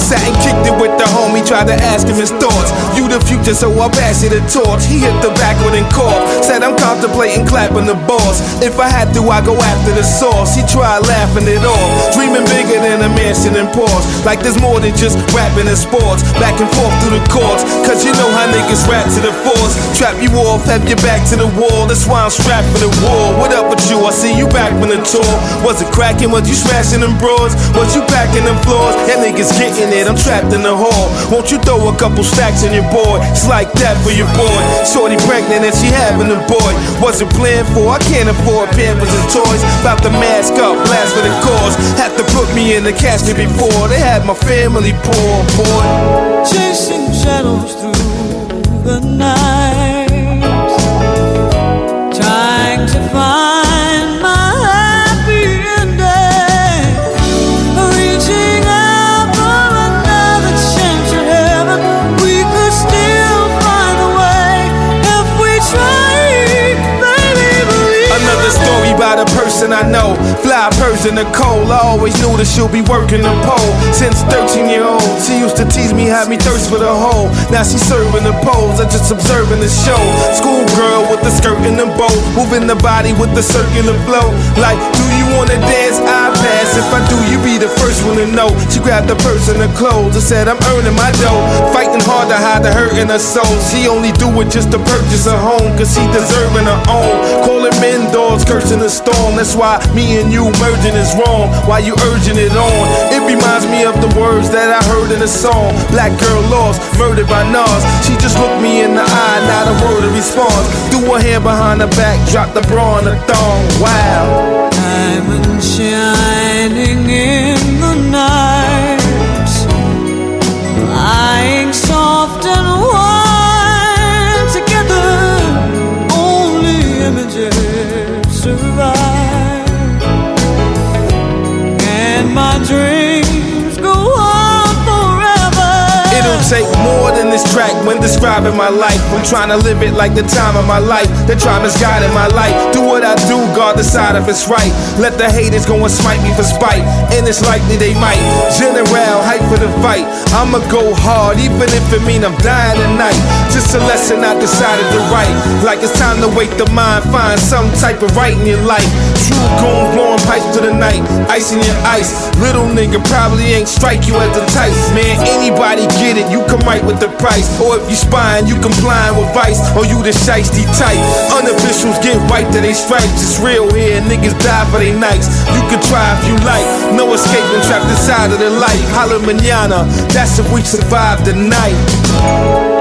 Sat and kicked it with the homie, tried to ask him his thoughts. You the future, so I pass you the torch. He hit the back with and cough. Said I'm contemplating clapping the balls. If I had to, I go after the source. He tried laughing it off, dreaming bigger than a mansion in pause. Like there's more than just rapping and sports. Back and forth through the courts, cause you know how niggas rap to the force. Trap you off, have your back to the wall. That's why I'm strapped for the war. What up with you? I see you back from the tour. Was it cracking? Was you smashing them broads? Was you packing them floors? That niggas getting it, I'm trapped in the hall. Won't you throw a couple stacks on your board? It's like that for your boy. Shorty pregnant and she having a boy. Wasn't planned for, I can't afford pampers and toys. About to mask up, blast for the cause. Had to put me in the casket before they had my family poor, boy. Chasing shadows through the night, trying to find my happy ending, reaching out for another chance at heaven. We could still find a way if we tried, baby, believe. Another story about a person I know, fly person Nicole. I always knew that she'll be working the pole. Since 13-year-old, she used to tease me, had me thirst for the hole. Now she's serving the poles, I just observing the show. Schoolgirl with the skirt and the bow, moving the body with the circular flow. Like, do you wanna dance? I pass. If I do, you be the first one to know. She grabbed the purse and the clothes and said, I'm earning my dough. Fighting hard to hide the hurt in her soul. She only do it just to purchase a home, cause she deserving her own. Calling men dogs, cursing the storm. That's why me and you merging is wrong. Why you urging it on? It reminds me of the words that I heard in a song. Black girl lost, murdered by Nas. She just looked me in the eye, not a word of response. Threw her hand behind her back, dropped the bra on the thong. Wow. Diamond shining in the night, lying soft and warm together. Only images survive, and my dreams go on forever. It'll take more than this track when describing my life. I'm trying to live it like the time of my life. The time is guiding my life. Do what I do, God decide if it's right. Let the haters go and smite me for spite, and it's likely they might. General, hype for the fight. I'ma go hard, even if it mean I'm dying tonight. Just a lesson I decided to write. Like it's time to wake the mind, find some type of right in your life. True goons blowing pipes to the night, ice in your ice. Little nigga probably ain't strike you as the type. Man, anybody get it, you come right with the price. Or if you spying, you complying with vice. Or you the shiesty type. Unofficials get right to they stripes. It's real here, niggas die for they nights. You can try if you like, no escaping, trapped inside of the light. Holla manana, that's if we survive the night.